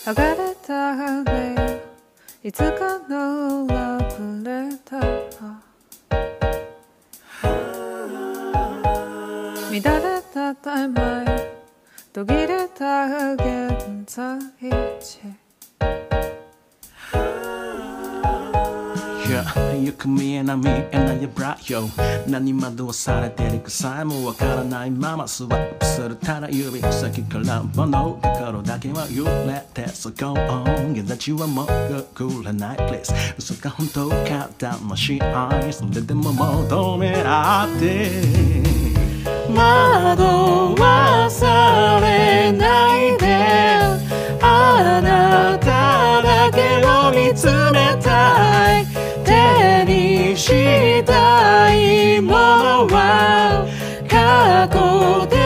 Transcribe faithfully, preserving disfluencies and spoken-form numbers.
剥がれた羽いつかのラブレター乱れたタイムライン途切れた現在地よく見えない見えないブラよ何惑わされてるかさえもわからないままスワップするただ指先から物心だけは揺れて So go on 現在地はもう来らない Please 嘘か本当か魂愛それでも求め合って惑わされないであなただけを見つめたい手にしたいものは過去で